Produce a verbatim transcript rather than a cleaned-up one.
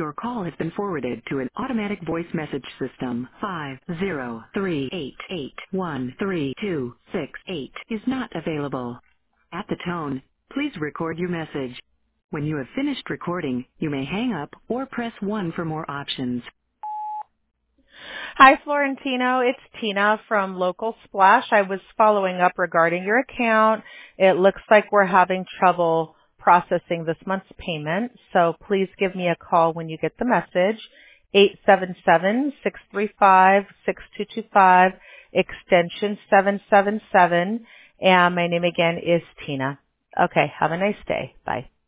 Your call has been forwarded to an automatic voice message system. Five zero three eight eight one three two six eight is not available. At the tone, please record your message. When you have finished recording, you may hang up or press one for more options. Hi, Florentino. It's Tina from Local Splash. I was following up regarding your account. It looks like we're having trouble processing this month's payment, so please give me a call when you get the message. eight seven seven, six three five, six two two five, extension seven seven seven, and my name again is Tina. Okay, have a nice day. Bye.